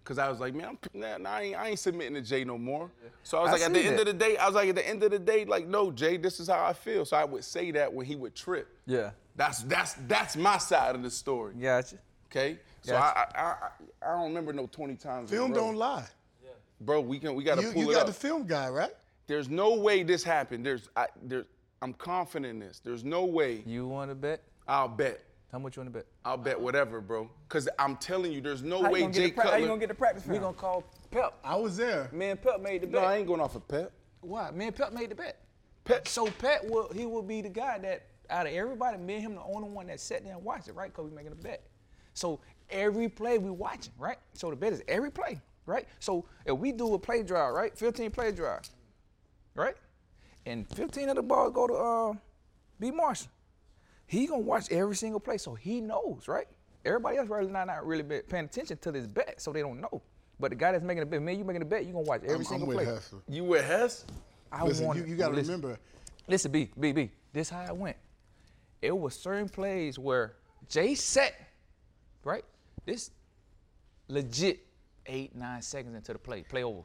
Because I was like, man, I ain't submitting to Jay no more. So I was like, at the end of the day, like, no, Jay, this is how I feel. So I would say that when he would trip. Yeah. That's my side of the story. Gotcha. Okay? So Gotcha. I don't remember no 20 times. Film don't lie. Bro, we got to pull it up. You got the film guy, right? There's no way this happened. I'm confident in this. There's no way. You want to bet? I'll bet. How much you want to bet? I'll bet whatever, bro. Because I'm telling you, there's no How way Jay Cutler. How you gonna get the practice film? We gonna call Pep. I was there. Me and Pep made the bet. No, I ain't going off of Pep. Why? Me and Pep made the bet. Pep. So Pep will be the guy that out of everybody, me and him the only one that sat there and watched it, right? Because we making a bet. So every play we watching, right? So the bet is every play, right? So if we do a play drive, right? 15 play drive, right? And 15 of the ball go to B. Marshall. He gonna watch every single play, so he knows, right? Everybody else really not really paying attention to this bet, so they don't know. But the guy that's making the bet, man, you making the bet, you gonna watch every single play. Hester. You with Hess? You got to remember. Listen, B, this how it went. It was certain plays where Jay set, right? This legit 8-9 seconds into the play over.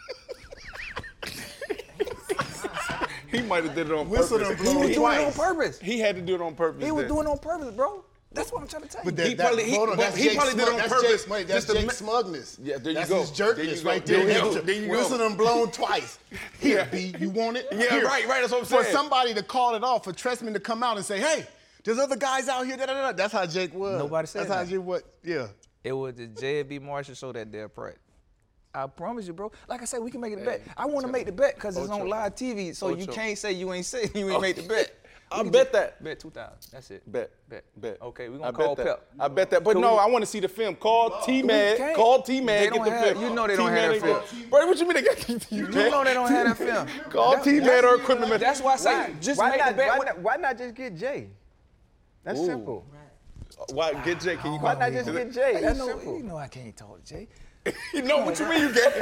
He might have did it on Whistle purpose. done blown He was doing it on purpose. He had to do it on purpose. He was doing it on purpose, bro. That's what I'm trying to tell you. But He probably did it on purpose. That's Jake's smugness. Yeah, there you that's go. His jerkness There you go. right there. There you go. Whistle done blown twice. Here, B, you want it? Yeah, Here. right, that's what I'm saying. For somebody to call it off, for Trestman to come out and say, hey, there's other guys out here, da-da-da-da. That's how Jake was. Nobody said That's how that. Jake was, yeah. It was the J.B. Marshall show that day of practice. I promise you, bro. Like I said, we can make it a bet. I want to make the bet because it's on live TV, so you can't say you ain't made the bet. I'll bet that. Bet 2,000. That's it. Bet. Okay, we I gonna call bet that. Pep. I bet that. But no, I want to see the film. Call T-Man. can't. Call T-Man. They Get don't the have- film. you know they don't have that T-Man. Bro, what you mean they got T-Man? You know they don't have that film. Call T-Man or equipment man. That's why I say just make the bet. Why not just get Jay? That's simple. Why get Jay? Can you Why call not me? just get Jay? That's you simple. know I can't talk to Jay. You know what you mean you get? Look,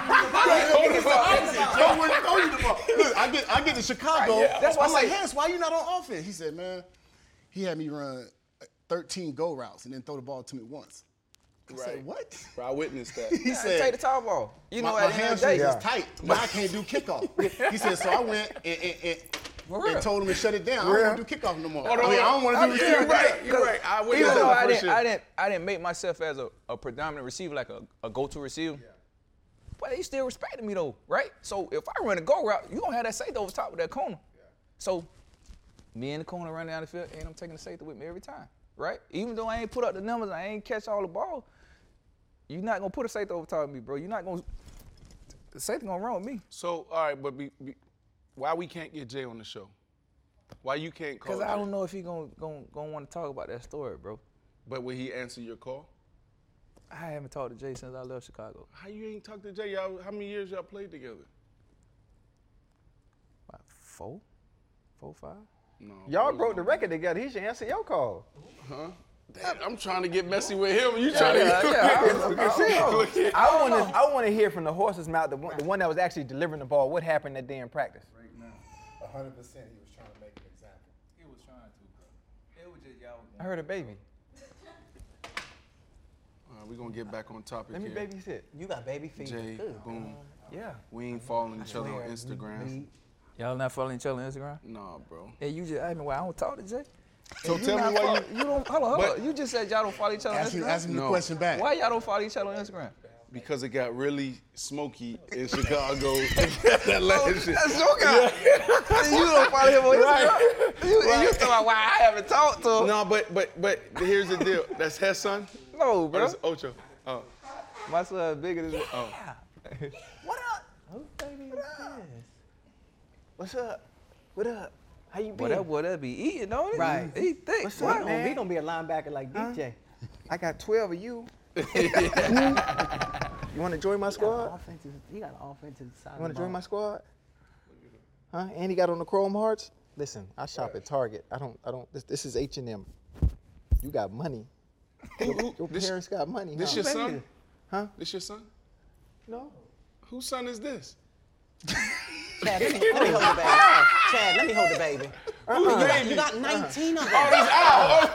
I get to Chicago. That's why I'm I like, say- Hess, why you not on offense? He said, man, he had me run 13 go routes and then throw the ball to me once. I said, what? Bro, I witnessed that. He said, Take the tall ball. You know, my at the end of the hamstring day, is tight. Now I can't do kickoff. He said, so I went and told him to shut it down. I don't want to do kickoff no more. I don't want to do You're receiver. right. You're right. I even witnessed though that for sure. I didn't make myself as a predominant receiver, like a go-to receiver. But they still respected me though, right? So if I run a go route, you gonna have that safety over top of that corner. So me in the corner running down the field, and I'm taking the safety with me every time, right? Even though I ain't put up the numbers, I ain't catch all the ball. You're not gonna put a safety over top of me, bro. You're not gonna. The safety gonna run with me. So, all right, but why we can't get Jay on the show? Why you can't call Cause I Jay? don't know if he gonna want to talk about that story, bro. But will he answer your call? I haven't talked to Jay since I left Chicago. How you ain't talked to Jay? Y'all, how many years y'all played together? About 4, 5. No. Y'all broke the record together. He should answer your call. Huh? Damn, I'm trying to get messy with him. You trying to get I want to hear from the horse's mouth, the one that was actually delivering the ball. What happened that day in practice? Right now, 100% he was trying to make an example. He was trying to, bro. It was just y'all. I heard a baby. We're going to get back on topic Let me here. babysit. You got baby feet. Jay, boom. Yeah. We ain't following each other on Instagram. Y'all not following each other on Instagram? Nah, bro. Hey, you just asked me why I don't talk to Jay. So tell me why you don't. Hold on. You just said y'all don't follow each other on Instagram. Ask him the question back. Why y'all don't follow each other on Instagram? Because it got really smoky in Chicago. That last shit. That's your guy. You don't follow him on Instagram. You talking about why I haven't talked to him? No, but here's the deal. That's Hess' son? No, Or bro. that's Ocho? Oh. My son bigger than. Oh. What up? Who baby is this? What's up? What up? How you Boy, been? that boy that be eating, don't he? Right. He thick. What's boy. up, man? We gonna be a linebacker like DJ. I got 12 of you. You want to join my squad? He got an offensive side. You want to join my squad? Huh? And he got on the Chrome Hearts? Listen, I shop at Target. I don't. This is H&M. You got money. Your parents got money. This huh? your son? Huh? This your son? No. Whose son is this? Chad, let me hold the baby. Chad, let me hold the baby. Who's baby? You got 19 of them. Oh, he's out.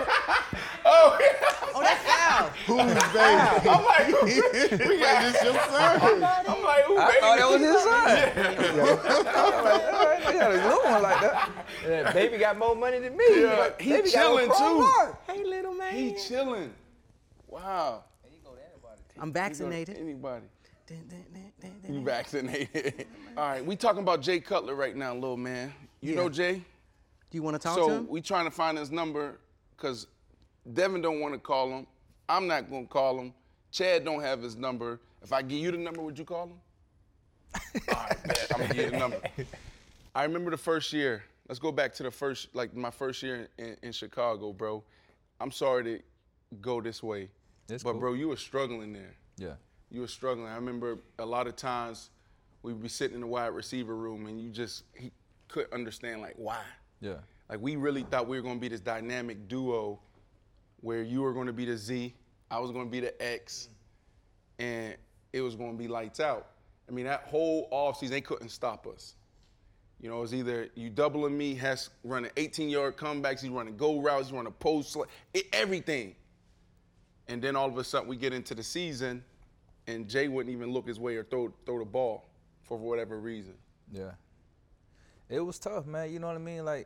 Oh, Oh, that's Al. Who's baby? I'm like, we got this your son? I'm like, who I baby? thought that was his son. I'm like, all right, they got a little one like that. Yeah, baby got more money than me. Yeah, but he baby got chilling a Chrome too. Heart. Hey, little man. He chilling. Wow. I'm He vaccinated. go to anybody. Dun, dun, dun, dun, dun, You dun. vaccinated. All right, we talking about Jay Cutler right now, little man. You Yeah. know Jay? Do you want to talk to So him? we trying to find his number because Devin don't want to call him. I'm not gonna call him. Chad don't have his number. If I give you the number, would you call him? All right, bet. I'm gonna give you the number. I remember the first year. Let's go back to my first year in Chicago, bro. I'm sorry to go this way, That's but cool. bro, you were struggling there. Yeah. You were struggling. I remember a lot of times we'd be sitting in the wide receiver room and he couldn't understand like why. Yeah. Like we really thought we were gonna be this dynamic duo where you were gonna be the Z, I was gonna be the X, and it was gonna be lights out. I mean, that whole offseason, they couldn't stop us. You know, it was either you doubling me, Hess running 18-yard comebacks, he's running go routes, he's running post, everything. And then all of a sudden we get into the season and Jay wouldn't even look his way or throw the ball for whatever reason. Yeah. It was tough, man. You know what I mean? Like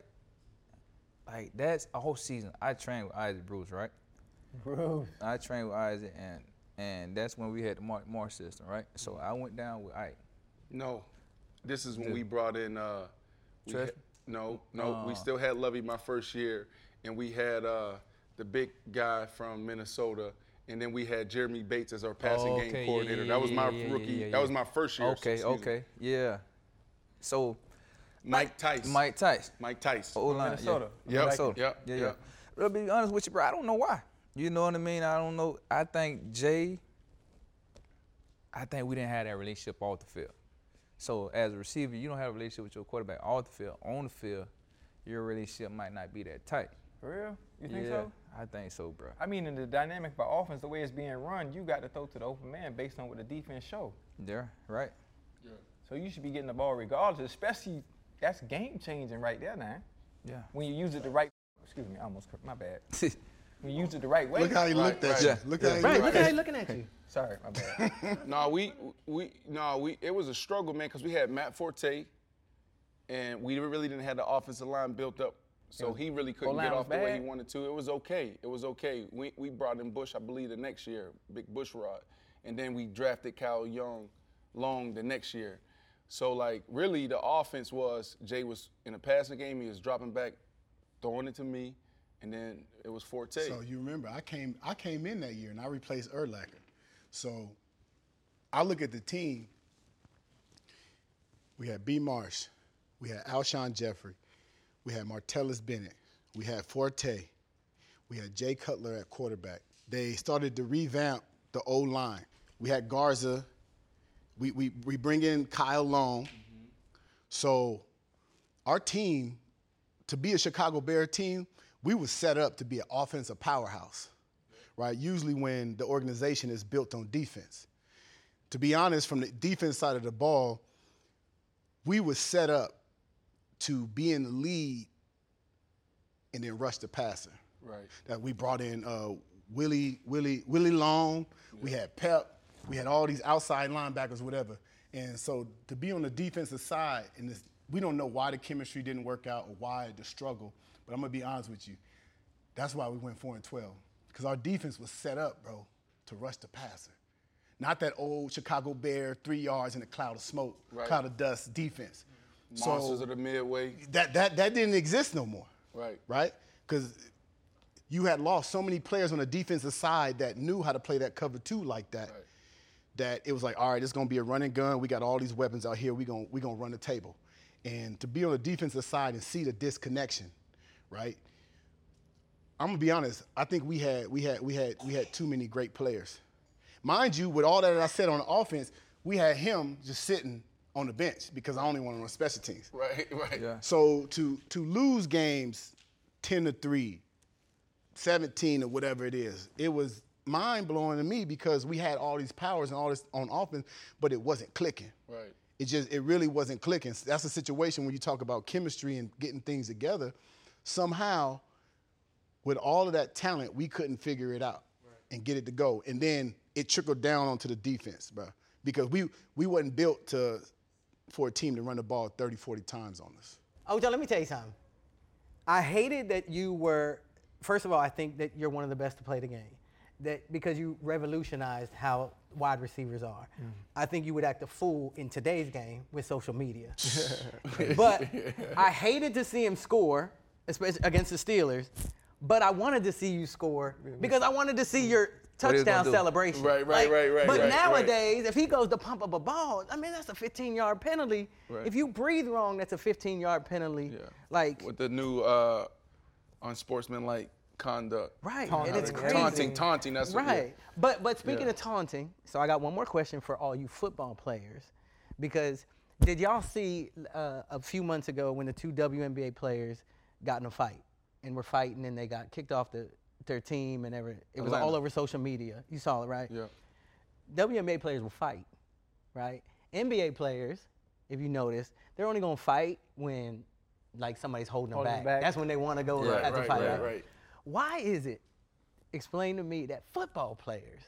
that's a whole season. I trained with Isaac Bruce, right? Bruce. I trained with Isaac, and that's when we had the Mark system, right? So I went down with Ike. No, this is when we brought in. Trev? We still had Lovey my first year, and we had the big guy from Minnesota, and then we had Jeremy Bates as our passing game coordinator. That was my rookie. That was my first year. Okay, yeah. So Mike Tice. Mike Tice. O-line. Minnesota. Yep. Minnesota. Yeah. To be honest with you, bro, I don't know why. You know what I mean? I don't know. I think we didn't have that relationship off the field. So as a receiver, you don't have a relationship with your quarterback off the field. On the field, your relationship might not be that tight. For real? You think Yeah, so? I think so, bro. I mean, in the dynamic of offense, the way it's being run, you got to throw to the open man based on what the defense show. Yeah, right. So you should be getting the ball regardless, especially that's game changing right there, man. Yeah. When you use it the right, excuse me, I almost, my bad. When you use it the right way. Look how he looked at you. Look how he Right, looked look at how you. he looking at you. Sorry, my bad. It was a struggle, man, because we had Matt Forte, and we really didn't have the offensive line built up, so he really couldn't O-line get was off the way he bad? wanted to. It was okay. We brought in Bush, I believe, the next year, Big Bush Rod, and then we drafted Kyle Long the next year. So, like, really, the offense was Jay was in a passing game. He was dropping back, throwing it to me, and then it was Forte. So you remember, I came in that year and I replaced Urlacher. So I look at the team. We had B. Marsh, we had Alshon Jeffrey, we had Martellus Bennett, we had Forte, we had Jay Cutler at quarterback. They started to revamp the O-line. We had Garza. We bring in Kyle Long. Mm-hmm. So our team, to be a Chicago Bear team, we were set up to be an offensive powerhouse, right? Usually when the organization is built on defense. To be honest, from the defense side of the ball, we were set up to be in the lead and then rush the passer. Right. That we brought in Willie Long, we had Pep, we had all these outside linebackers, whatever. And so to be on the defensive side, we don't know why the chemistry didn't work out or why the struggle, but I'm gonna be honest with you. That's why we went 4-12, because our defense was set up, bro, to rush the passer. Not that old Chicago Bear 3 yards in a cloud of smoke, cloud of dust defense. Monsters of the Midway. That didn't exist no more. Right. Because you had lost so many players on the defensive side that knew how to play that cover two like that. Right. That it was like, all right, it's gonna be a run and gun. We got all these weapons out here. We gonna run the table. And to be on the defensive side and see the disconnection, right? I'm gonna be honest. I think we had too many great players. Mind you, with all that I said on the offense, we had him just sitting on the bench because I only wanted on special teams. Right. Yeah. So to lose games 10-3, 17 or whatever it is, it was mind blowing to me because we had all these powers and all this on offense, but it wasn't clicking. Right. it really wasn't clicking. That's a situation when you talk about chemistry and getting things together. Somehow, with all of that talent, we couldn't figure it out and get it to go. And then it trickled down onto the defense, bro, because we wasn't built for a team to run the ball 30, 40 times on us. Oh, Joe, let me tell you something. I hated that you were, first of all, I think that you're one of the best to play the game. That because you revolutionized how wide receivers are. I think you would act a fool in today's game with social media. But I hated to see him score, especially against the Steelers, but I wanted to see you score because I wanted to see your touchdown celebration. Right. But nowadays, if he goes to pump up a ball, I mean, that's a 15-yard penalty. Right. If you breathe wrong, that's a 15-yard penalty. Yeah. Like with the new unsportsmanlike conduct. Right, Taunting. and it's crazy. Taunting, that's what, right. But speaking of taunting, so I got one more question for all you football players, because did y'all see a few months ago when the two WNBA players got in a fight and were fighting and they got kicked off their team and it was all over social media. You saw it, right? Yeah. WNBA players will fight, right? NBA players, if you notice, they're only gonna fight when like somebody's holding them back. That's when they want to go at the fight. Right. Why is it, explain to me, that football players,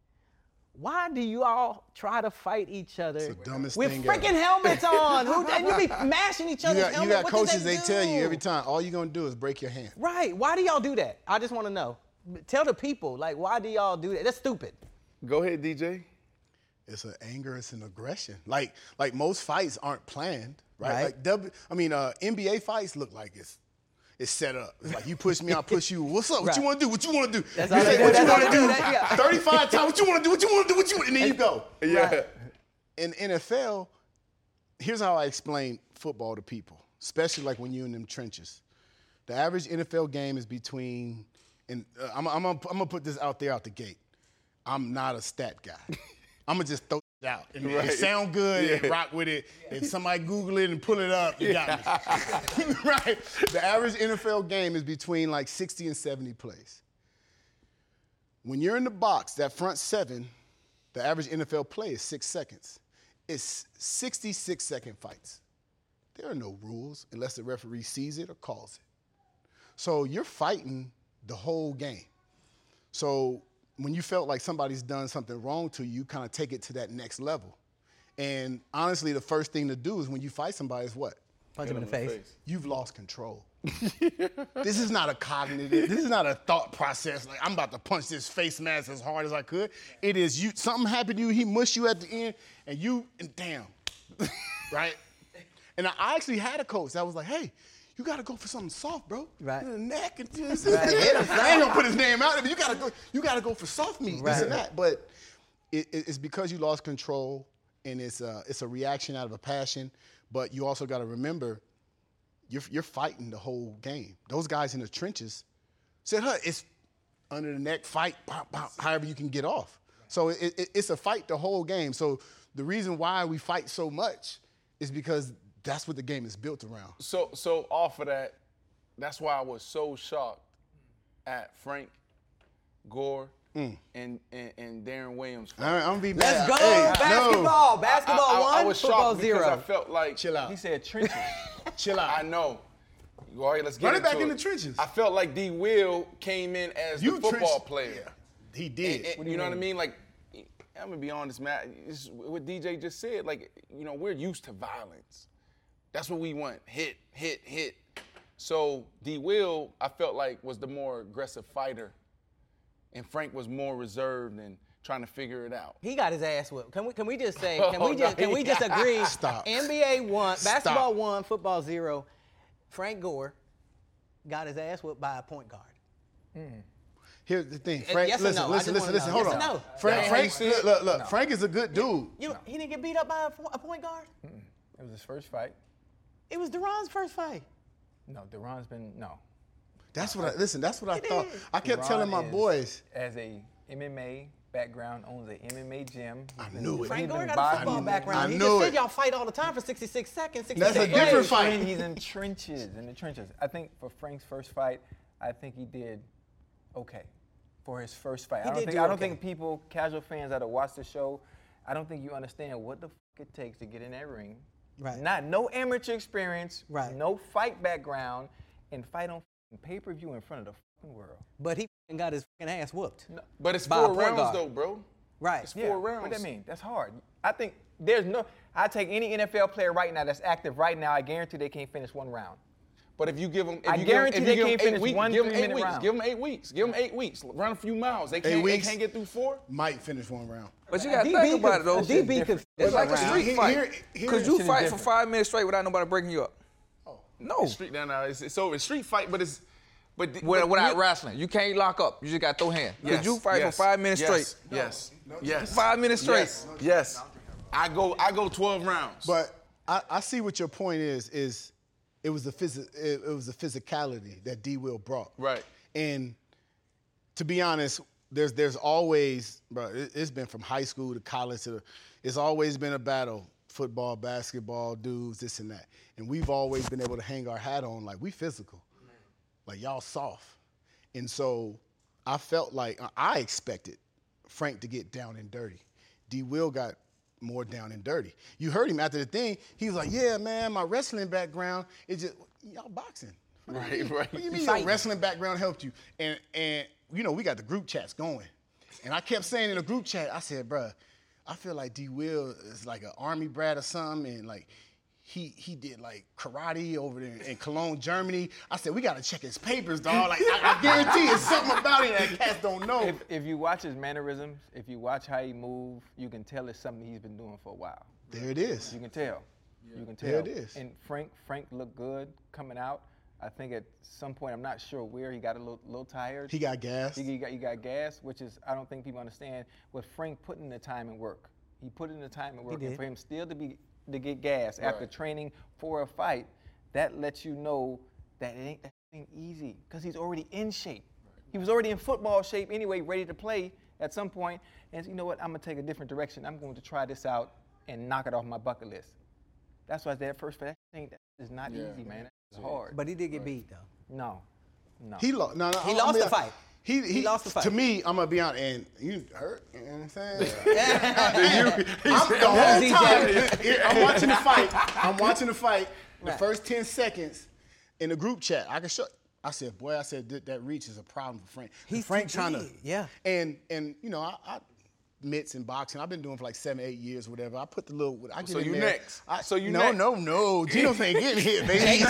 why do you all try to fight each other It's the dumbest with thing freaking ever. helmets on? And you be mashing each other's helmets. You got What coaches, do they tell you every time, all you're going to do is break your hand. Right. Why do y'all do that? I just want to know. Tell the people, like, why do y'all do that? That's stupid. Go ahead, DJ. It's an anger, it's an aggression. Like most fights aren't planned, right? Right. Like NBA fights look like it's set up. It's like you push me, I push you. What's up? What Right. you want to do? What you want to do? That's You all say they what do. you That's want to all do. they do. Yeah. 35 times. What you want to do? What you want to do? What you want? And then you go. Yeah. Right. In NFL, here's how I explain football to people, especially like when you're in them trenches. The average NFL game is between, and I'm gonna put this out there out the gate. I'm not a stat guy. I'm gonna just throw it out. And Right. it sound good, rock with it. If somebody Google it and pull it up, you got me. Right? The average NFL game is between like 60 and 70 plays. When you're in the box, that front seven, the average NFL play is 6 seconds. It's 66-second fights. There are no rules unless the referee sees it or calls it. So you're fighting the whole game. So when you felt like somebody's done something wrong to you, you kind of take it to that next level. And honestly, the first thing to do is when you fight somebody is what? Punch him in the face. You've lost control. This is not a cognitive, this is not a thought process like I'm about to punch this face mask as hard as I could. It is you, something happened to you, he mushed you at the end, and damn, right? And I actually had a coach that was like, hey, you gotta go for something soft, bro. Right. In the neck and this. Right. I ain't gonna put his name out there, but you gotta go for soft meat, this and that. But it's because you lost control, and it's a reaction out of a passion. But you also gotta remember, you're fighting the whole game. Those guys in the trenches said, it's under the neck fight, pop, pop, however you can get off. So it's a fight the whole game. So the reason why we fight so much is because that's what the game is built around. So off of that, that's why I was so shocked at Frank Gore and Darren Williams. I'm gonna be Let's mad. go. Hey, Basketball. no. Basketball one, I was football shocked zero. because I felt like Chill out. He said trenches. Chill out. I know. All right, let's get Run it into back in the trenches. I felt like D. Will came in as the football player. Yeah, he did. You know what I mean? Like, I'm gonna be honest, man. This is what DJ just said. Like, we're used to violence. That's what we want. Hit. So D. Will, I felt like, was the more aggressive fighter, and Frank was more reserved and trying to figure it out. He got his ass whipped. Can we just say? Can Oh, we just agree? Stop. NBA 1, basketball Stop. 1, football 0. Frank Gore got his ass whipped by a point guard. Here's the thing, Frank. yes or listen, no? I listen, just listen. wanna know. Hold Yes or on. no? Frank, look. Frank is a good dude. He didn't get beat up by a point guard? It was his first fight. It was Duran's first fight. No, Duran's been, no. That's what I thought. I kept Duran telling my is, boys. As a MMA background, owns an MMA gym. I knew it. Frank He's Gore been got a football boxing. background. I He knew just said it. y'all fight all the time for 66 seconds. 66 That's a plays. different fight. He's in the trenches. I think for Frank's first fight, I think he did okay for his first fight. He did do I don't okay. think people, casual fans that have watched the show, I don't think you understand what the it takes to get in that ring. Right. No amateur experience, Right. no fight background, and fight on pay-per-view in front of the fucking world. But he got his fucking ass whooped. No. But it's By a 4 point rounds guard. though, bro. Right. It's 4 rounds. What that mean? That's hard. I think I take any NFL player right now that's active right now, I guarantee they can't finish 1 round. But if you give them, I guarantee they can't finish weeks, one give them 8 3-minute weeks. round. Give them 8 weeks. Give them 8 weeks. Run a few miles. They 8 can't. They weeks. can't get through 4. Might finish 1 round. But you got to think about it, though. A DB could. It's like a round. street fight. Here Because you fight for 5 minutes straight without nobody breaking you up. No. It's street down now. So it's street fight, but it's Without wrestling. You can't lock up. You just got to throw hands. Because you fight for 5 minutes straight. Yes. 5 minutes straight. Yes. I go 12 rounds. But I see what your point is it was the physicality that D. Will brought. Right. And to be honest, there's always, bro, it's been from high school to college it's always been a battle. Football, basketball, dudes, this and that. And we've always been able to hang our hat on like we physical. Like y'all soft. And so I felt like I expected Frank to get down and dirty. D. Will got more down and dirty. You heard him after the thing. He was like, yeah, man, my wrestling background is just, y'all boxing. Right. What do you mean your wrestling background helped you? And you know, we got the group chats going. And I kept saying in the group chat, I said, bruh, I feel like D. Will is like an army brat or something, and like he did like karate over there in Cologne, Germany. I said, we gotta check his papers, dog. Like I guarantee it's something about it that cats don't know. If you watch his mannerisms, if you watch how he moves, you can tell it's something he's been doing for a while. There it is. You can tell. Yeah. You can tell. There it is. And Frank looked good coming out. I think at some point, I'm not sure where, he got a little tired. He got gas. He got gas, which is, I don't think people understand, what Frank put in the time and work. He put in the time and work. And for him still to get gas after training for a fight, that lets you know that it ain't easy, because he's already in shape. He was already in football shape anyway, ready to play at some point. And you know what, I'm going to take a different direction. I'm going to try this out and knock it off my bucket list. That's why I said first, that is not easy, man. It's hard. But he did get beat, though. No. He lost. No, he lost the fight. He lost the fight. To me, I'm gonna be honest, and you hurt. You know what I'm saying? The whole time I'm watching the fight. I'm watching the fight. The first 10 seconds in the group chat, I said, boy, that reach is a problem for Frank. Frank trying to. Yeah. And you know, I mitts and boxing. I've been doing for like 7-8 years, whatever. I put the little. I get so in you there. next. No. Geno's ain't getting hit, baby.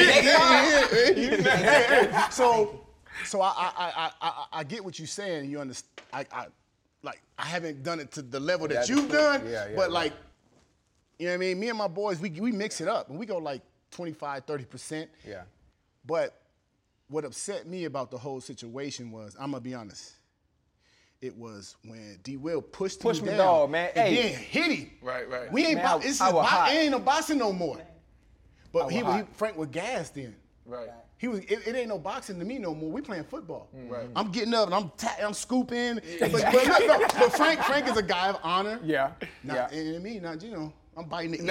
So I get what you're saying. You understand? I haven't done it to the level that you've done, but like, you know what I mean? Me and my boys, we mix it up and we go like 25, 30%. Yeah. But what upset me about the whole situation was, I'm gonna be honest, it was when D. Will pushed him down, dog, man. And hey. then hit him. Right. We ain't man, it ain't no boxing no more. But Frank was gassed then. Right. It ain't no boxing to me no more. We playing football. Right. I'm getting up and I'm scooping. But Frank is a guy of honor. Yeah. And me, not Gino. I'm biting the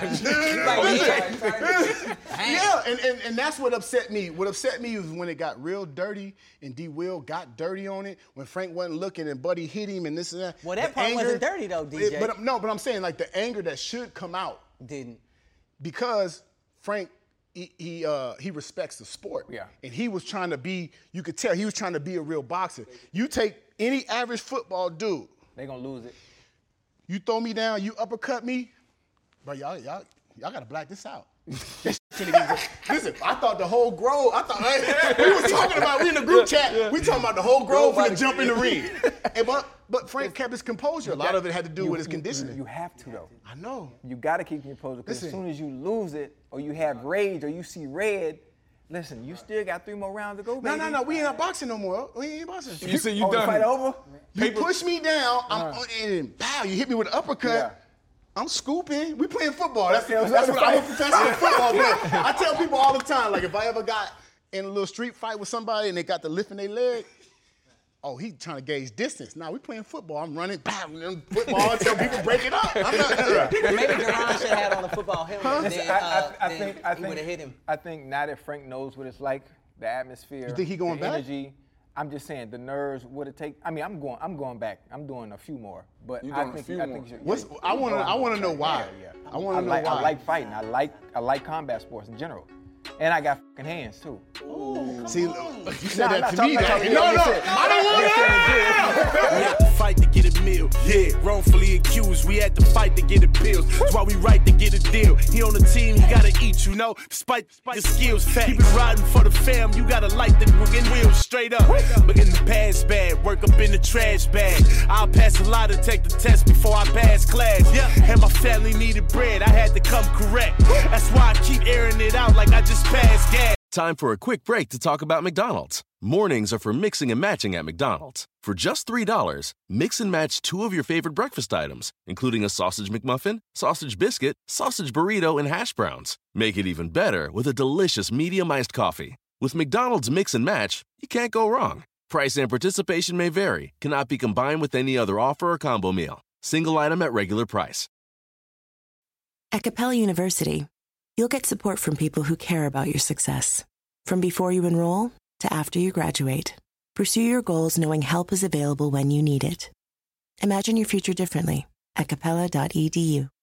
ear. Yeah, and that's what upset me. What upset me was when it got real dirty and D. Will got dirty on it, when Frank wasn't looking and Buddy hit him and this and that. Well, that part wasn't dirty though, DJ. But I'm saying like the anger that should come out didn't. Because Frank, he respects the sport. Yeah. And he was trying to be, you could tell he was trying to be a real boxer. You take any average football dude. They gonna lose it. You throw me down, you uppercut me, but y'all gotta black this out. Listen, I thought the whole Grove, we was talking about, we in the group chat, we talking about the whole Grove finna jump in the ring. But Frank kept his composure. A lot of it had to do with his conditioning. You have to, though. I know. You got to keep your composure, because as soon as you lose it, or you have rage, or you see red, listen, you still got 3 more rounds to go, baby. No, we ain't boxing no more. We ain't boxing. You see, you done. done. The fight over? You push me down, and pow, you hit me with an uppercut. Yeah. I'm scooping. We playing football. That's what I'm a professional football player. I tell people all the time, like if I ever got in a little street fight with somebody and they got to lifting their leg, oh, he trying to gauge distance. Nah, we playing football. I'm running, football until people break it up. Maybe Duran should have had on a football helmet. He would have hit him. I think now that Frank knows what it's like, the atmosphere, You think he going the back? energy, I'm just saying the nerves would it take. I mean, I'm going back. I'm doing a few more, but You I doing a think few I more. think you should. What's- I wanna know why. Yeah. I wanna know why. I like fighting. I like combat sports in general, and I got fucking hands too. See, you said Nah, that I'm to me. not talking No, about no, you. I don't want We had to fight to get a meal. Yeah, wrongfully accused. We had to fight to get a pills. That's why we right to get a deal. He on the team, he gotta eat, you know. Despite the skills, keep it riding for the fam. You gotta light the fucking wheels straight up. Look in the past bag, work up in the trash bag. I'll pass a lot to take the test before I pass class. Yeah, and my family needed bread. I had to come correct. That's why I keep airing it out like I just passed gas. Time for a quick break to talk about McDonald's. Mornings are for mixing and matching at McDonald's. For just $3, mix and match 2 of your favorite breakfast items, including a sausage McMuffin, sausage biscuit, sausage burrito, and hash browns. Make it even better with a delicious medium iced coffee. With McDonald's Mix and Match, you can't go wrong. Price and participation may vary, cannot be combined with any other offer or combo meal. Single item at regular price. At Capella University, you'll get support from people who care about your success. From before you enroll to after you graduate, pursue your goals knowing help is available when you need it. Imagine your future differently at capella.edu.